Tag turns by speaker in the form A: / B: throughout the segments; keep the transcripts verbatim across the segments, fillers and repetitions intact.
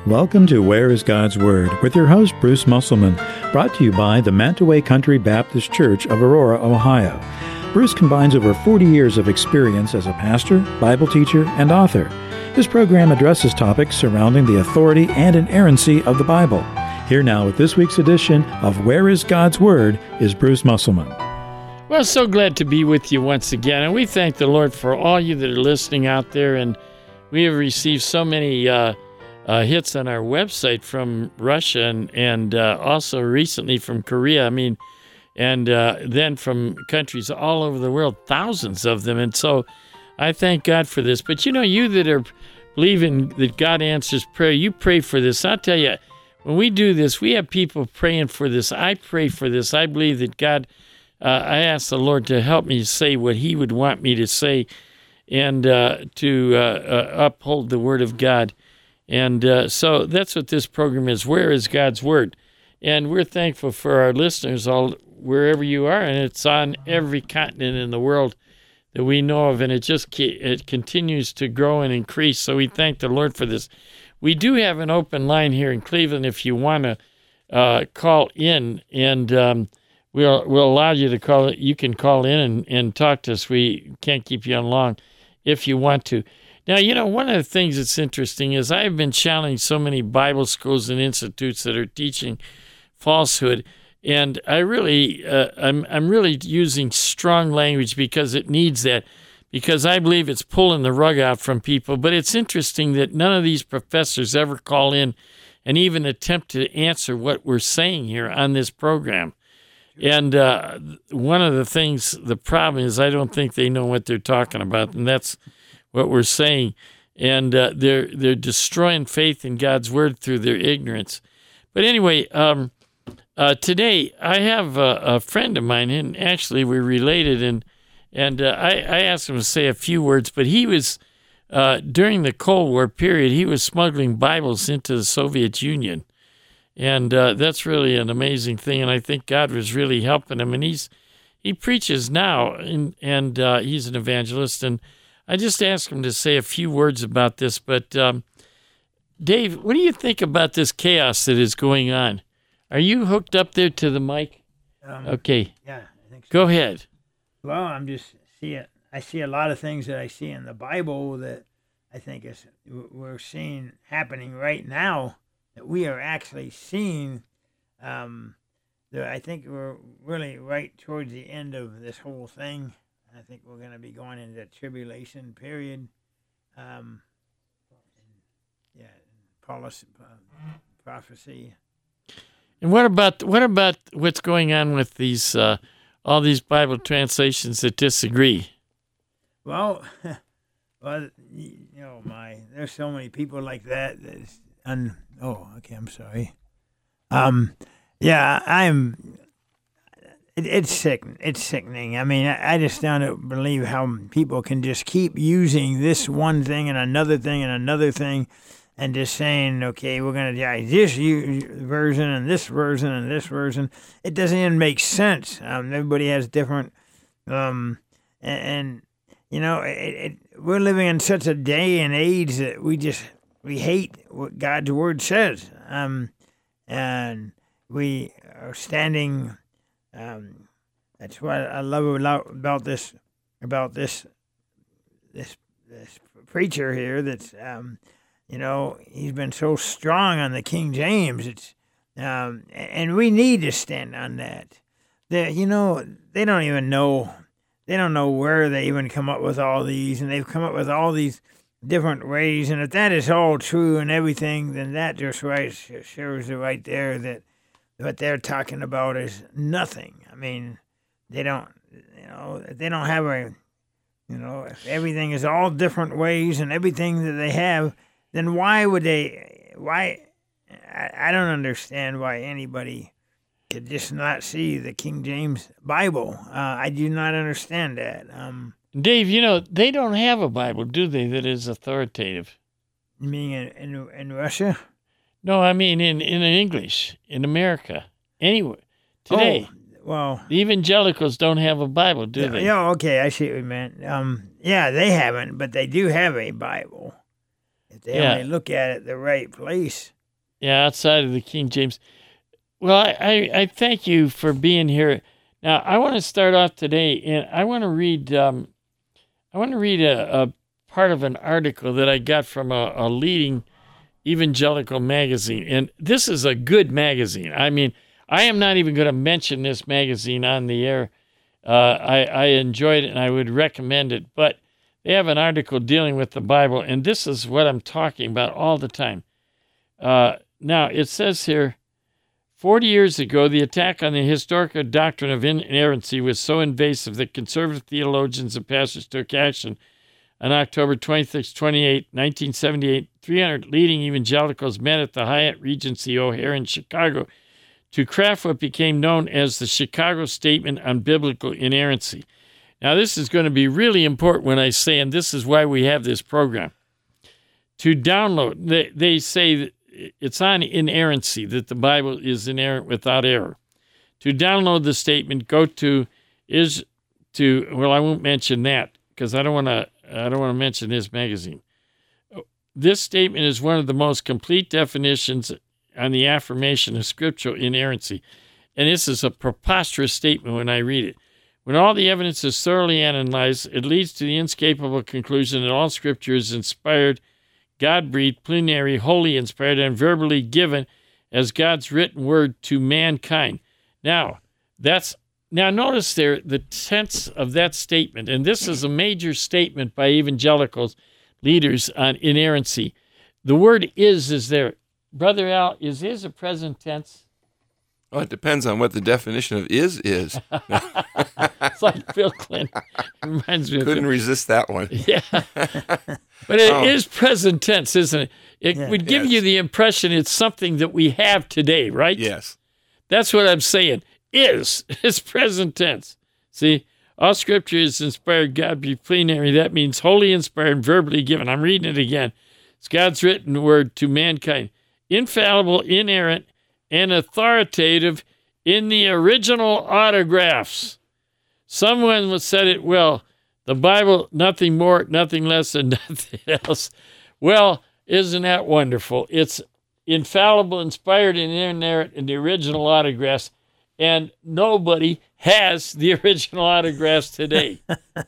A: Welcome to Where is God's Word with your host, Bruce Musselman, brought to you by the Mantaway Country Baptist Church of Aurora, Ohio. Bruce combines over forty years of experience as a pastor, Bible teacher, and author. This program addresses topics surrounding the authority and inerrancy of the Bible. Here now with this week's edition of Where is God's Word is Bruce Musselman.
B: Well, so glad to be with you once again, and we thank the Lord for all you that are listening out there, and we have received so many uh, uh, hits on our website from Russia and, and uh, also recently from Korea, I mean, and uh, then from countries all over the world, thousands of them, and so I thank God for this. But you know, you that are believing that God answers prayer, you pray for this. I'll tell you, when we do this, we have people praying for this. I pray for this. I believe that God, uh, I ask the Lord to help me say what He would want me to say and uh, to uh, uh, uphold the Word of God. And uh, so that's what this program is. Where is God's Word? And we're thankful for our listeners all wherever you are, and it's on every continent in the world that we know of, and it just it continues to grow and increase. So we thank the Lord for this. We do have an open line here in Cleveland if you want to uh, call in, and um, we'll we'll allow you to call. You can call in and, and talk to us. We can't keep you on long if you want to. Now, you know, one of the things that's interesting is I've been challenging so many Bible schools and institutes that are teaching falsehood, and I really, uh, I'm I'm really using strong language because it needs that, because I believe it's pulling the rug out from people. But it's interesting that none of these professors ever call in and even attempt to answer what we're saying here on this program. And uh, one of the things, the problem is I don't think they know what they're talking about, and that's what we're saying. And uh, they're they're destroying faith in God's Word through their ignorance. But anyway, um, uh, today I have a, a friend of mine, and actually we're related, and and uh, I, I asked him to say a few words, but he was, uh, during the Cold War period, he was smuggling Bibles into the Soviet Union. And uh, that's really an amazing thing, and I think God was really helping him. And he's he preaches now, and, and uh, he's an evangelist, and I just asked him to say a few words about this. But, um, Dave, what do you think about this chaos that is going on? Are you hooked up there to the mic?
C: Um,
B: okay.
C: Yeah, I think so.
B: Go ahead.
C: Well, I'm just seeing, I see a lot of things that I see in the Bible that I think is we're seeing happening right now, that we are actually seeing. Um, that I think we're really right towards the end of this whole thing. I think we're going to be going into that tribulation period. Um, and, yeah, policy, uh, prophecy.
B: And what about what about what's going on with these uh, all these Bible translations that disagree?
C: Well, well, you know, my there's so many people like that. That's un, oh, okay, I'm sorry. Um, yeah, I'm. It, it's sick. It's sickening. I mean, I, I just don't believe how people can just keep using this one thing and another thing and another thing, and just saying, okay, we're going to die this version and this version and this version. It doesn't even make sense. Um, everybody has different, um, and, and you know, it, it, we're living in such a day and age that we just we hate what God's Word says, um, and we are standing. Um, that's what I love about this, about this, this, this preacher here. That's, um, you know, he's been so strong on the King James. It's, um, and we need to stand on that. They, you know, they don't even know, they don't know where they even come up with all these, and they've come up with all these different ways. And if that is all true and everything, then that just right shows it right there that what they're talking about is nothing. I mean, they don't, you know, they don't have a, you know, if everything is all different ways and everything that they have, then why would they, why, I, I don't understand why anybody could just not see the King James Bible. Uh, I do not understand that. Um,
B: Dave, you know, they don't have a Bible, do they, that is authoritative?
C: You mean in, in, in Russia?
B: No, I mean in, in English, in America, anywhere, today.
C: Oh, well.
B: The evangelicals don't have a Bible, do
C: yeah,
B: they?
C: Yeah, okay, I see what you meant. Um, yeah, they haven't, but they do have a Bible. If they
B: Yeah.
C: only look at it the right place.
B: Yeah, outside of the King James. Well, I, I, I thank you for being here. Now, I want to start off today, and I want to read. Um, I want to read a, a part of an article that I got from a, a leading evangelical magazine, and this is a good magazine. I mean, I am not even going to mention this magazine on the air. Uh, I, I enjoyed it, and I would recommend it. But they have an article dealing with the Bible, and this is what I'm talking about all the time. Uh, now, it says here, forty years ago, the attack on the historical doctrine of inerrancy was so invasive that conservative theologians and pastors took action. On October twenty-sixth, twenty-eighth, nineteen seventy-eight, three hundred leading evangelicals met at the Hyatt Regency O'Hare in Chicago to craft what became known as the Chicago Statement on Biblical Inerrancy. Now, this is going to be really important when I say, and this is why we have this program. To download, they, they say that it's on inerrancy, that the Bible is inerrant without error. To download the statement, go to is to well, I won't mention that because I don't want to. I don't want to mention this magazine. This statement is one of the most complete definitions on the affirmation of scriptural inerrancy, and this is a preposterous statement when I read it. When all the evidence is thoroughly analyzed, it leads to the inescapable conclusion that all Scripture is inspired, God-breathed, plenary, wholly inspired, and verbally given as God's written word to mankind. Now, that's now notice there the tense of that statement, and this is a major statement by evangelicals, leaders on inerrancy. The word is is there. Brother Al, is is a present tense?
D: Well, it depends on what the definition of is is.
B: It's like Bill Clinton. It reminds me of
D: Couldn't
B: Bill.
D: resist that one.
B: Yeah. But it
D: Oh.
B: is present tense, isn't it? It
C: Yeah.
B: would give
D: Yes.
B: you the impression it's something that we have today, right?
D: Yes.
B: That's what I'm saying. Is is present tense. See, all Scripture is inspired, God be plenary. That means wholly inspired, verbally given. I'm reading it again. It's God's written word to mankind. Infallible, inerrant, and authoritative in the original autographs. Someone said it well. The Bible, nothing more, nothing less, and nothing else. Well, isn't that wonderful? It's infallible, inspired, and inerrant in the original autographs, and nobody has the original autographs today.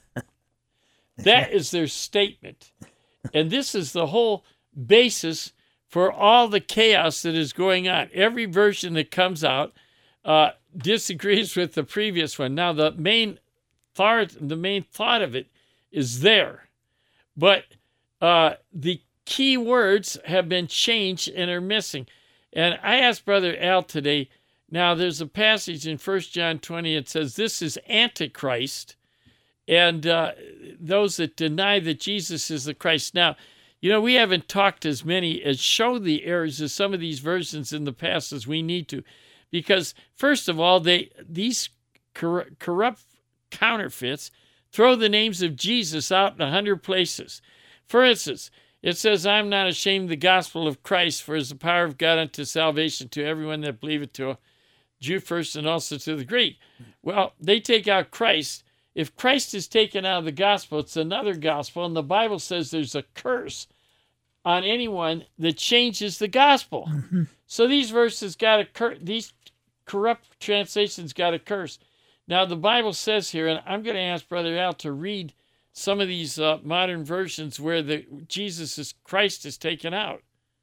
B: That is their statement. And this is the whole basis for all the chaos that is going on. Every version that comes out uh, disagrees with the previous one. Now, the main thought, the main thought of it is there, but uh, the key words have been changed and are missing. And I asked Brother Al today. Now, there's a passage in First John twenty. It says, "This is Antichrist, and uh, those that deny that Jesus is the Christ." Now, you know, we haven't talked as many as show the errors of some of these versions in the past as we need to, because first of all, they these cor- corrupt counterfeits throw the names of Jesus out in a hundred places. For instance, it says, "I'm not ashamed of the gospel of Christ, for it is the power of God unto salvation to everyone that believeth, to a Jew first and also to the Greek." Well, they take out Christ. If Christ is taken out of the gospel, it's another gospel, and the Bible says there's a curse on anyone that changes the gospel.
C: Mm-hmm.
B: So these verses got a cur- these corrupt translations got a curse. Now the Bible says here, and I'm going to ask Brother Al to read some of these uh, modern versions where the Jesus is Christ is taken out.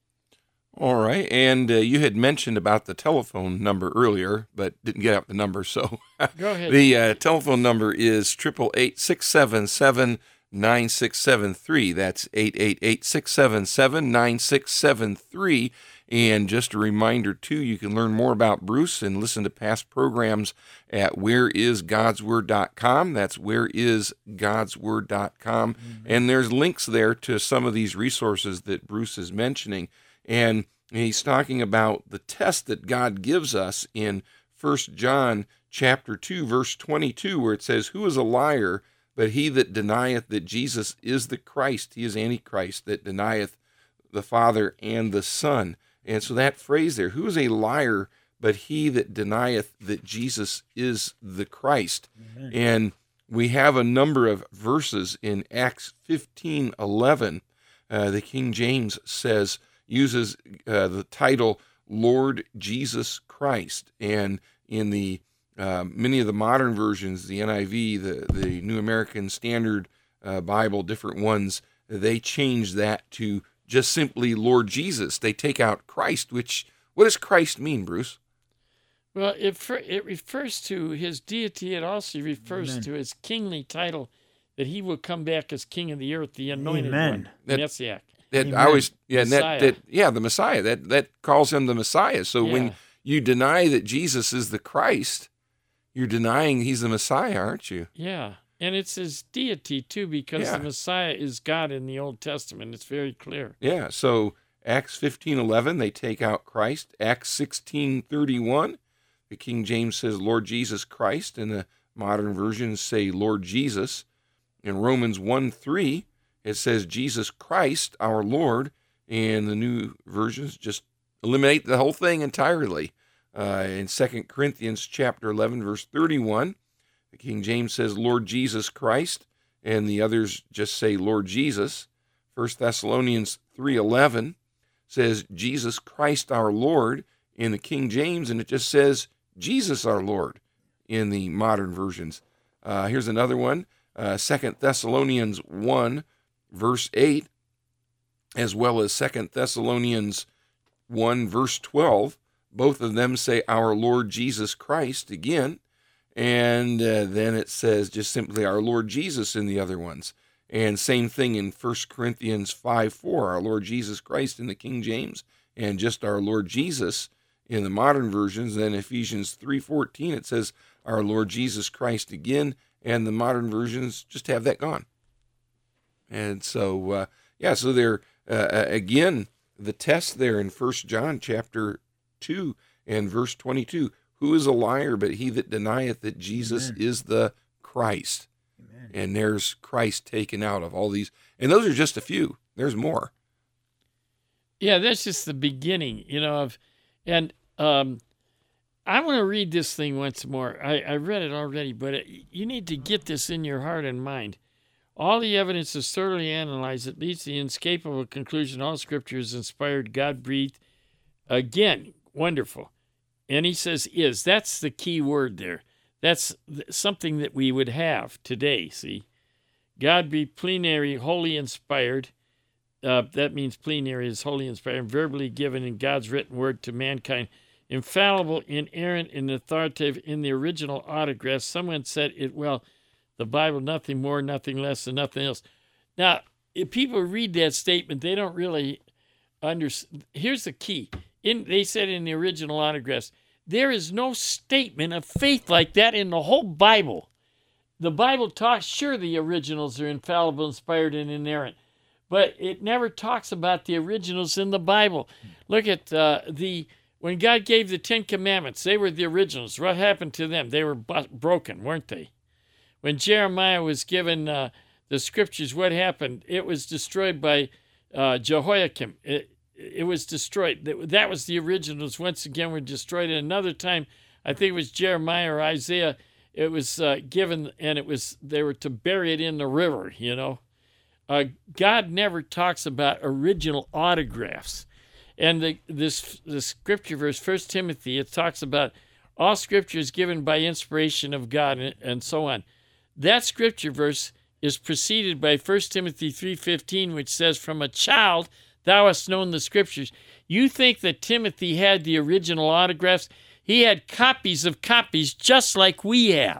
D: All right. And uh, you had mentioned about the telephone number earlier, but didn't get out the number. So
B: Go ahead.
D: the uh, telephone number is eight eight eight, six seven seven, nine six seven three. That's eight eight eight, six seven seven, nine six seven three. And just a reminder, too, you can learn more about Bruce and listen to past programs at where is gods word dot com. That's where is gods word dot com. Mm-hmm. And there's links there to some of these resources that Bruce is mentioning. And he's talking about the test that God gives us in First John chapter two, verse twenty-two, where it says, "Who is a liar but he that denieth that Jesus is the Christ? He is Antichrist, that denieth the Father and the Son." And so that phrase there, "who is a liar but he that denieth that Jesus is the Christ?" Mm-hmm. And we have a number of verses in Acts fifteen eleven. Uh, the King James says, uses uh, the title Lord Jesus Christ. And in the uh, many of the modern versions, the N I V, the, the New American Standard uh, Bible, different ones, they change that to just simply Lord Jesus. They take out Christ, which, what does Christ mean, Bruce?
B: Well, it, it refers to his deity. It also refers Amen. to his kingly title, that he will come back as king of the earth, the anointed
C: Amen.
B: one,
D: that,
B: Messiah.
D: That I always, yeah, and
B: Messiah.
D: that, that, yeah, the Messiah. That that calls him the Messiah. So
B: Yeah.
D: when you deny that Jesus is the Christ, you're denying he's the Messiah, aren't you?
B: Yeah, and it's his deity too, because
D: Yeah.
B: the Messiah is God in the Old Testament. It's very clear.
D: Yeah. So Acts fifteen eleven, they take out Christ. Acts sixteen thirty-one, the King James says Lord Jesus Christ, and the modern versions say Lord Jesus. In Romans one three, it says Jesus Christ, our Lord, and the new versions just eliminate the whole thing entirely. Uh, in Second Corinthians chapter eleven, verse thirty-one, the King James says Lord Jesus Christ, and the others just say Lord Jesus. First Thessalonians three eleven says Jesus Christ, our Lord, in the King James, and it just says Jesus, our Lord, in the modern versions. Uh, here's another one. Uh, Second Thessalonians one, verse eight, as well as Second Thessalonians one, verse twelve. Both of them say our Lord Jesus Christ again, and uh, then it says just simply our Lord Jesus in the other ones. And same thing in First Corinthians five four, our Lord Jesus Christ in the King James, and just our Lord Jesus in the modern versions. Then Ephesians three fourteen, it says our Lord Jesus Christ again, and the modern versions just have that gone. And so, uh, yeah, so there, uh, again, the test there in First John chapter two and verse twenty-two, who is a liar but he that denieth that Jesus Amen. Is the Christ? Amen. And there's Christ taken out of all these. And those are just a few. There's more.
B: Yeah, that's just the beginning, you know, of, and um, I want to read this thing once more. I, I read it already, but it, you need to get this in your heart and mind. All the evidence is thoroughly analyzed. It leads to the inescapable conclusion all Scripture is inspired, God-breathed. Again, wonderful. And he says is. That's the key word there. That's something that we would have today, see. God-breathed, plenary, wholly inspired. Uh, that means plenary is wholly inspired, and verbally given in God's written word to mankind. Infallible, inerrant, and authoritative in the original autograph. Someone said it well, the Bible, nothing more, nothing less, and nothing else. Now, if people read that statement, they don't really understand. Here's the key. In, they said in the original autographs, there is no statement of faith like that in the whole Bible. The Bible talks, sure, the originals are infallible, inspired, and inerrant, but it never talks about the originals in the Bible. Look at uh, the, when God gave the Ten Commandments, they were the originals. What happened to them? They were bu- broken, weren't they? When Jeremiah was given uh, the scriptures, what happened? It was destroyed by uh, Jehoiakim. It, it was destroyed. That, that was the originals. Once again, were destroyed. And another time, I think it was Jeremiah or Isaiah, it was uh, given, and it was they were to bury it in the river, you know. Uh, God never talks about original autographs. And the, this the scripture verse, First Timothy, it talks about all scripture is given by inspiration of God, and, and so on. That scripture verse is preceded by First Timothy three fifteen, which says, from a child thou hast known the scriptures. You think that Timothy had the original autographs? He had copies of copies just like we have.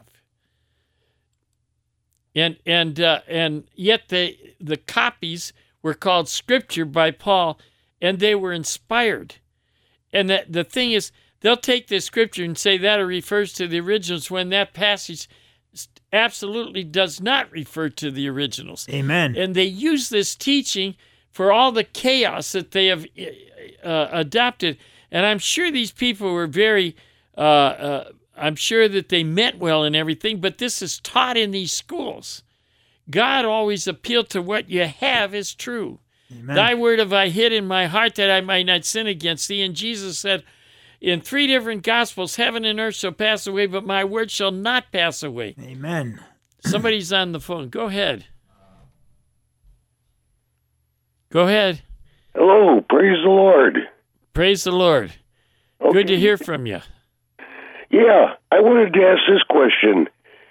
B: And and uh, and yet the the copies were called scripture by Paul, and they were inspired. And that the thing is, they'll take this scripture and say that it refers to the originals when that passage absolutely does not refer to the originals.
C: Amen.
B: And they use this teaching for all the chaos that they have uh, adopted. And I'm sure these people were very, uh, uh, I'm sure that they meant well and everything, but this is taught in these schools. God always appealed to what you have is true. Amen. Thy word have I hid in my heart that I might not sin against thee. And Jesus said in three different Gospels, heaven and earth shall pass away, but my word shall not pass away.
C: Amen.
B: Somebody's on the phone. Go ahead. Go ahead.
E: Hello, praise the Lord.
B: Praise the Lord.
E: Okay.
B: Good to hear from you.
E: Yeah, I wanted to ask this question.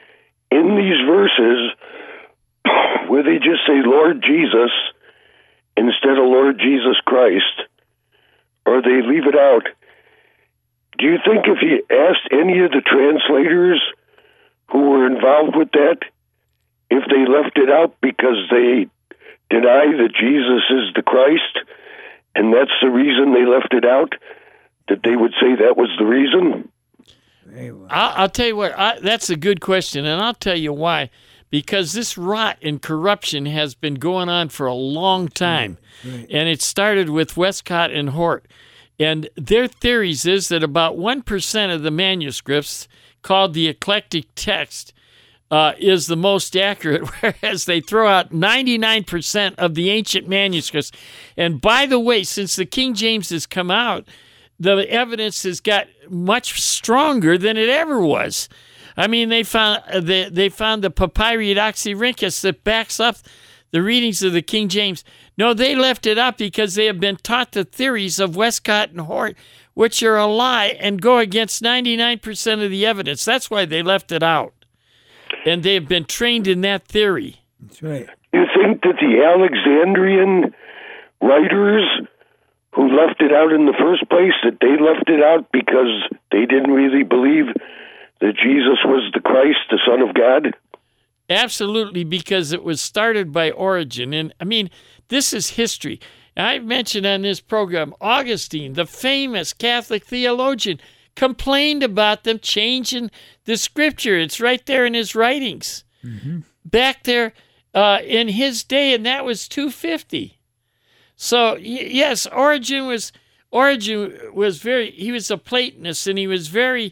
E: In these verses, where they just say Lord Jesus instead of Lord Jesus Christ, or they leave it out, do you think if you asked any of the translators who were involved with that, if they left it out because they deny that Jesus is the Christ, and that's the reason they left it out, that they would say that was the reason?
C: Well.
B: I'll, I'll tell you what, I, that's a good question, and I'll tell you why. Because this rot and corruption has been going on for a long time,
C: Right.
B: and it started with Westcott and Hort. And their theories is that about one percent of the manuscripts, called the eclectic text, uh, is the most accurate, whereas they throw out ninety-nine percent of the ancient manuscripts. And by the way, since the King James has come out, the evidence has got much stronger than it ever was. I mean, they found they, they found the Papyri Oxyrhynchus that backs up the readings of the King James. No, they left it up because they have been taught the theories of Westcott and Hort, which are a lie and go against ninety-nine percent of the evidence. That's why they left it out. And they have been trained in that theory.
C: That's right.
E: You think that the Alexandrian writers who left it out in the first place, that they left it out because they didn't really believe that Jesus was the Christ, the Son of God?
B: Absolutely, because it was started by Origen. And, I mean, this is history. I've mentioned on this program, Augustine, the famous Catholic theologian, complained about them changing the Scripture. It's right there in his writings.
C: Mm-hmm.
B: Back there uh, in his day, and that was two fifty. So, y- yes, Origen was, Origen was very, he was a Platonist, and he was very...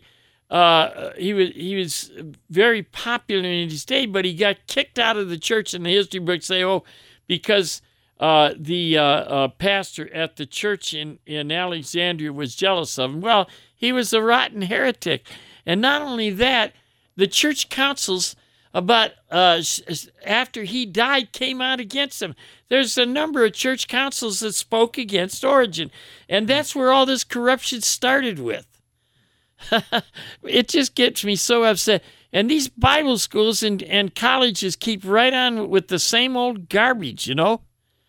B: Uh, he was he was very popular in his day, but he got kicked out of the church. And the history books say, oh, because uh, the uh, uh, pastor at the church in, in Alexandria was jealous of him. Well, he was a rotten heretic. And not only that, the church councils about uh, after he died came out against him. There's a number of church councils that spoke against Origen. And that's where all this corruption started with. It just gets me so upset. And these Bible schools and, and colleges keep right on with the same old garbage, you know?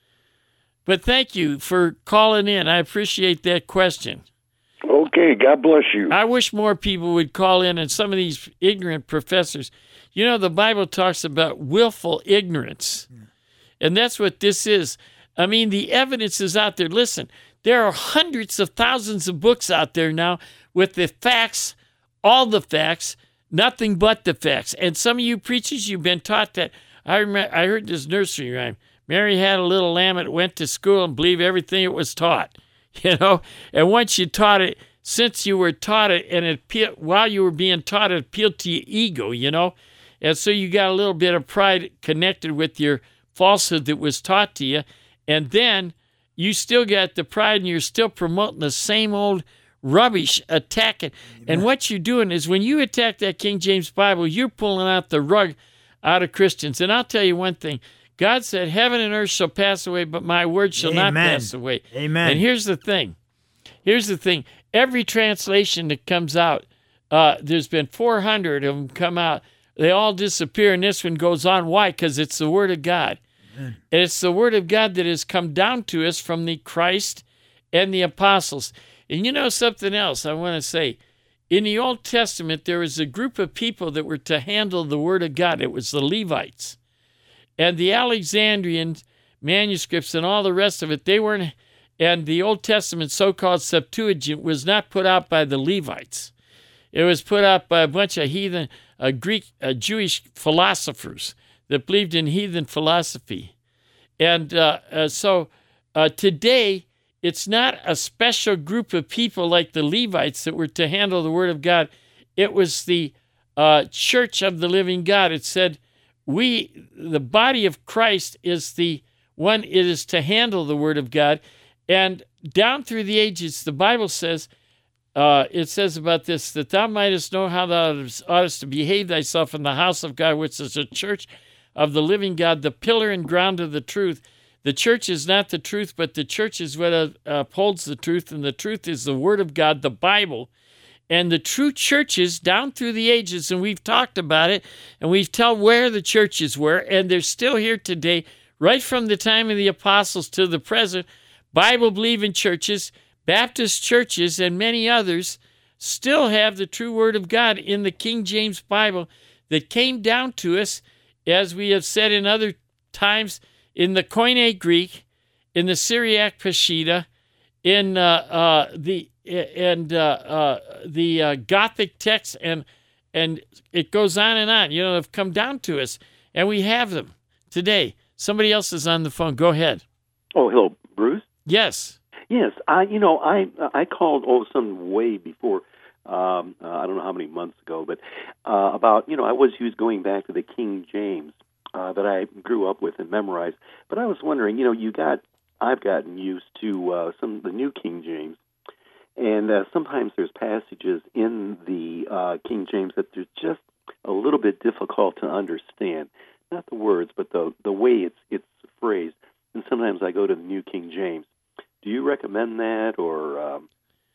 B: But thank you for calling in. I appreciate that question.
E: Okay, God bless you.
B: I wish more people would call in, and some of these ignorant professors. You know, the Bible talks about willful ignorance. And that's what this is. I mean, the evidence is out there. Listen, there are hundreds of thousands of books out there now with the facts, all the facts, nothing but the facts. And some of you preachers, you've been taught that. I remember, I heard this nursery rhyme. Mary had a little lamb that went to school and believed everything it was taught. You know? And once you taught it, since you were taught it, and it appealed, while you were being taught it, appealed to your ego, you know? And so you got a little bit of pride connected with your falsehood that was taught to you. And then you still got the pride, and you're still promoting the same old rubbish, attacking. And what you're doing is when you attack that King James Bible, you're pulling out the rug out of Christians. And I'll tell you one thing. God said, heaven and earth shall pass away, but my word shall
C: Amen.
B: not pass away.
C: Amen.
B: And here's the thing. Here's the thing. Every translation that comes out, uh, there's been four hundred of them come out. They all disappear, and this one goes on. Why? Because it's the Word of God. Amen. And it's the Word of God that has come down to us from the Christ and the apostles. And you know something else I want to say. In the Old Testament, there was a group of people that were to handle the Word of God. It was the Levites. And the Alexandrian manuscripts and all the rest of it, they weren't, and the Old Testament so-called Septuagint was not put out by the Levites. It was put out by a bunch of heathen, uh, Greek, uh, Jewish philosophers that believed in heathen philosophy. And uh, uh, so uh, today, it's not a special group of people like the Levites that were to handle the Word of God. It was the uh, Church of the Living God. It said, we, the body of Christ, is the one it is to handle the Word of God. And down through the ages, the Bible says, uh, it says about this, that thou mightest know how thou oughtest to behave thyself in the house of God, which is a church of the living God, the pillar and ground of the truth. The church is not the truth, but the church is what uh, upholds the truth, and the truth is the Word of God, the Bible. And the true churches down through the ages, and we've talked about it, and we've told where the churches were, and they're still here today, right from the time of the apostles to the present. Bible-believing churches, Baptist churches, and many others still have the true Word of God in the King James Bible that came down to us, as we have said in other times, in the Koine Greek, in the Syriac Peshitta, in uh, uh, the and uh, uh, the uh, Gothic text, and and it goes on and on. You know, they've come down to us, and we have them today. Somebody else is on the phone. Go ahead.
F: Oh, hello, Bruce.
B: Yes.
F: Yes, I. You know, I I called all of a sudden way before. Um, uh, I don't know how many months ago, but uh, about you know I was used going back to the King James uh, that I grew up with and memorized. But I was wondering, you know, you got I've gotten used to uh, some of the New King James. And uh, sometimes there's passages in the uh, King James that they're just a little bit difficult to understand. Not the words, but the the way it's it's phrased. And sometimes I go to the New King James. Do you recommend that, or? Um...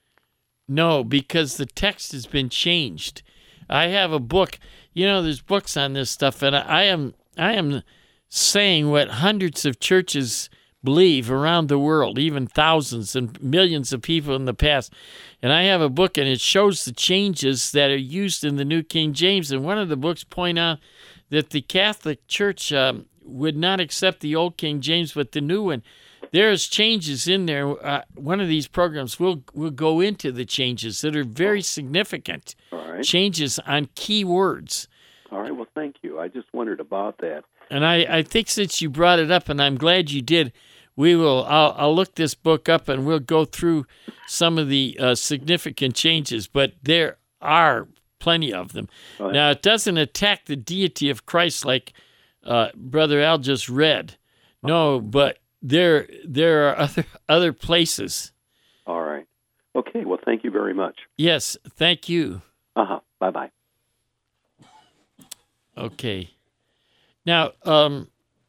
B: No, because the text has been changed. I have a book. You know, there's books on this stuff, and I am I am saying what hundreds of churches believe around the world, even thousands and millions of people in the past. And I have a book, and it shows the changes that are used in the New King James. And one of the books point out that the Catholic Church um, would not accept the old King James, but the new one. There's changes in there. Uh, one of these programs will will go into the changes that are very significant.
F: All right.
B: Changes on key words.
F: All right. Well, thank you. I just wondered about that.
B: And I, I think since you brought it up, and I'm glad you did, we will. I'll, I'll look this book up, and we'll go through some of the uh, significant changes. But there are plenty of them. Right. Now, it doesn't attack the deity of Christ like uh, Brother Al just read. No, but there there are other other places.
F: All right. Okay. Well, thank you very much.
B: Yes. Thank you.
F: Uh huh. Bye bye.
B: Okay. Now, um,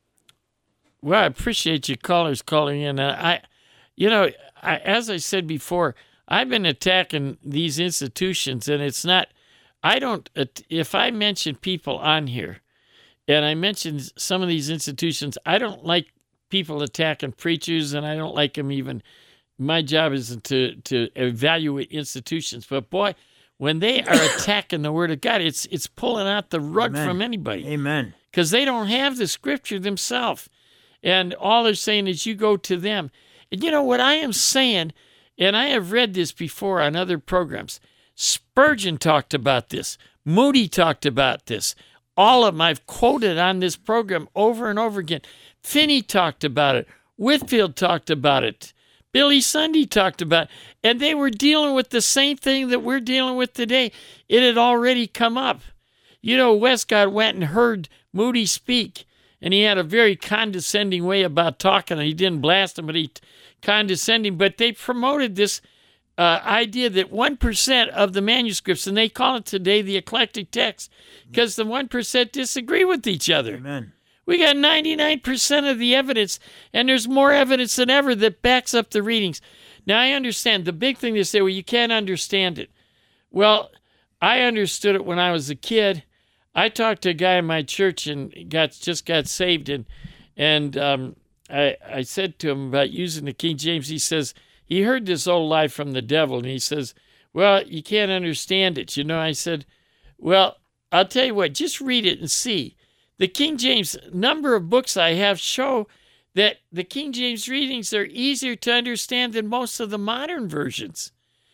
B: well, I appreciate you callers calling in. And I, you know, I, as I said before, I've been attacking these institutions, and it's not, I don't, if I mention people on here, and I mention some of these institutions, I don't like people attacking preachers, and I don't like them even. My job is to, to evaluate institutions. But boy, when they are attacking the Word of God, it's it's pulling out the rug
C: Amen.
B: from anybody.
C: Amen.
B: Because they don't have the Scripture themselves. And all they're saying is you go to them. And you know what I am saying, and I have read this before on other programs. Spurgeon talked about this. Moody talked about this. All of them I've quoted on this program over and over again. Finney talked about it. Whitfield talked about it. Billy Sunday talked about it. And they were dealing with the same thing that we're dealing with today. It had already come up. You know, Westcott went and heard Moody speak, and he had a very condescending way about talking. He didn't blast him, but he condescending. But they promoted this uh, idea that one percent of the manuscripts, and they call it today the eclectic text, because the one percent disagree with each other.
C: Amen.
B: We got ninety-nine percent of the evidence, and there's more evidence than ever that backs up the readings. Now, I understand. The big thing they say, well, you can't understand it. Well, I understood it when I was a kid. I talked to a guy in my church and got just got saved, and and um, I I said to him about using the King James. He says he heard this old lie from the devil, and he says, well, you can't understand it. You know, I said, well, I'll tell you what, just read it and see. The King James, number of books I have show that the King James readings are easier to understand than most of the modern versions.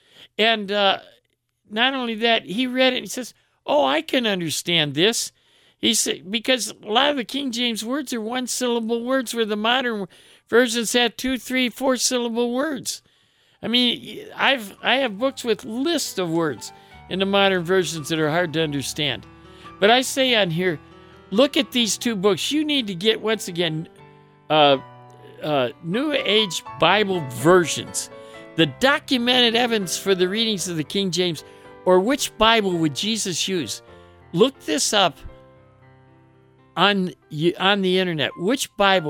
B: And uh, not only that, he read it and he says, oh, I can understand this. He said, because a lot of the King James words are one-syllable words, where the modern versions had two, three, four-syllable words. I mean, I've I have books with lists of words in the modern versions that are hard to understand. But I say on here, look at these two books. You need to get, once again, uh, uh, New Age Bible versions, the documented evidence for the readings of the King James. Or which Bible would Jesus use? Look this up on on the internet. Which Bible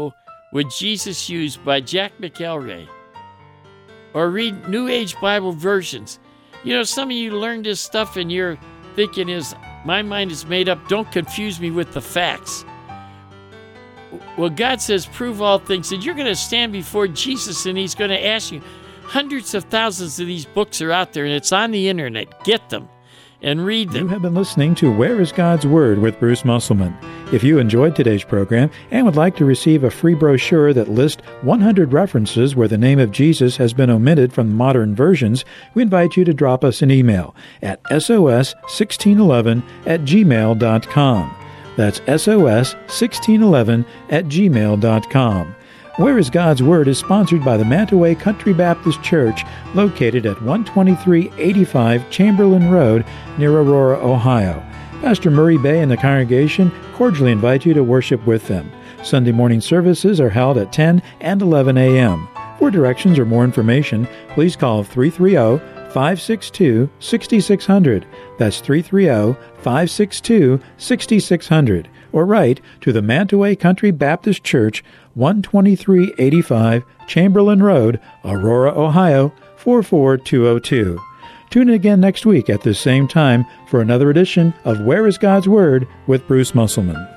B: Would Jesus Use by Jack McElray. Or read New Age Bible versions. You know, some of you learned this stuff and you're thinking is, my mind is made up. Don't confuse me with the facts. Well, God says, prove all things. And you're going to stand before Jesus and he's going to ask you. Hundreds of thousands of these books are out there and it's on the internet. Get them and read them.
A: You have been listening to Where is God's Word with Bruce Musselman. If you enjoyed today's program and would like to receive a free brochure that lists one hundred references where the name of Jesus has been omitted from modern versions, we invite you to drop us an email at S O S sixteen eleven at gmail dot com. That's S O S sixteen eleven at gmail dot com. Where is God's Word is sponsored by the Mantaway Country Baptist Church, located at one twenty-three eighty-five Chamberlain Road near Aurora, Ohio. Pastor Murray Bay and the congregation cordially invite you to worship with them. Sunday morning services are held at ten and eleven a.m. For directions or more information, please call three three zero, five six two, six six zero zero. That's three three zero, five six two, six six zero zero. Or write to the Mantaway Country Baptist Church, one twenty-three eighty-five Chamberlain Road, Aurora, Ohio, four four two zero two. Tune in again next week at this same time for another edition of Where is God's Word with Bruce Musselman.